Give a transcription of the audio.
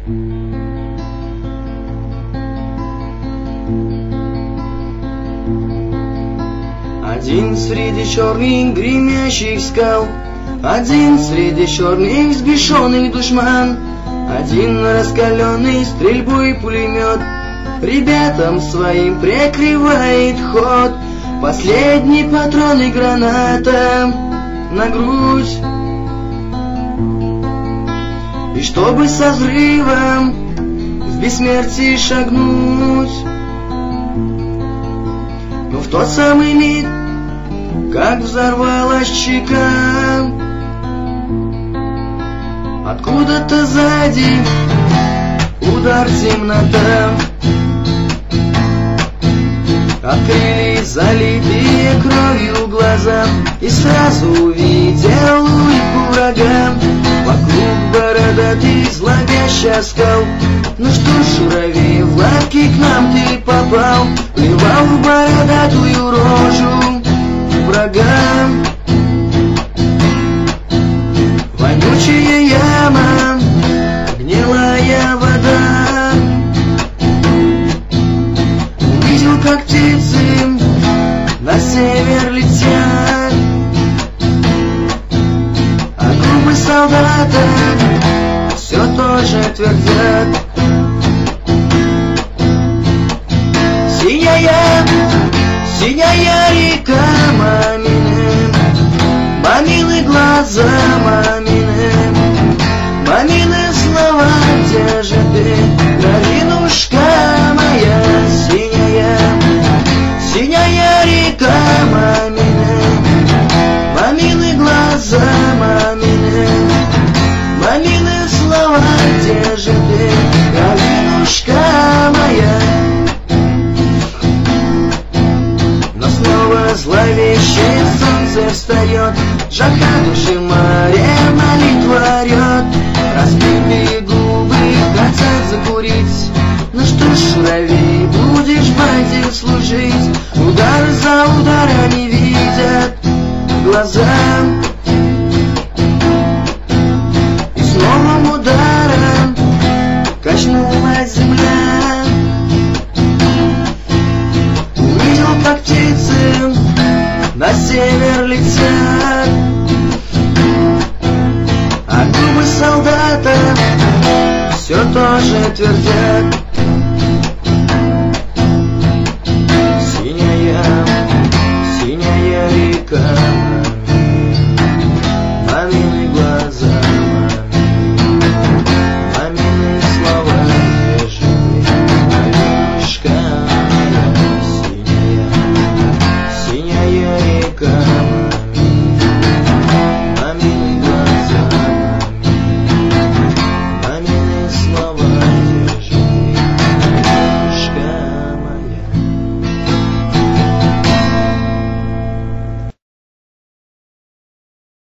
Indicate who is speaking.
Speaker 1: Один среди черных гремящих скал, один среди черных взбешенных душман, один раскаленный стрельбой пулемет ребятам своим прикрывает ход. Последний патрон и граната на грудь, и чтобы со взрывом в бессмертие шагнуть. Но в тот самый миг, как взорвалась чека, откуда-то сзади удар темнота. Открылись залитые кровью глаза, и сразу увидел улыбку врага. Вокруг бородатый зловещий оскал. Ну что ж, журавей, в лапки к нам ты попал, плевал в бородатую рожу врага. Вонючая яма, гнилая вода. Увидел, как птицы на север летят, а губы солдата все тоже твердят. Синяя, синяя река мамины, мамины глаза мамины, мамины слова, где же ты, кровинушка моя синяя. Синяя река мамины, мамины глаза мамины, мамины слова, где же ты, кровинушка моя. Но снова зловещее солнце встает, жарко души море, молитва орет. Разбитые губы хотят закурить. Ну что ж, журавей, будешь братьев служить. Удар за ударами видят глаза, и с новым ударом качнулась земля. Увидел, как птицы на север летят, а губы солдата все тоже твердят.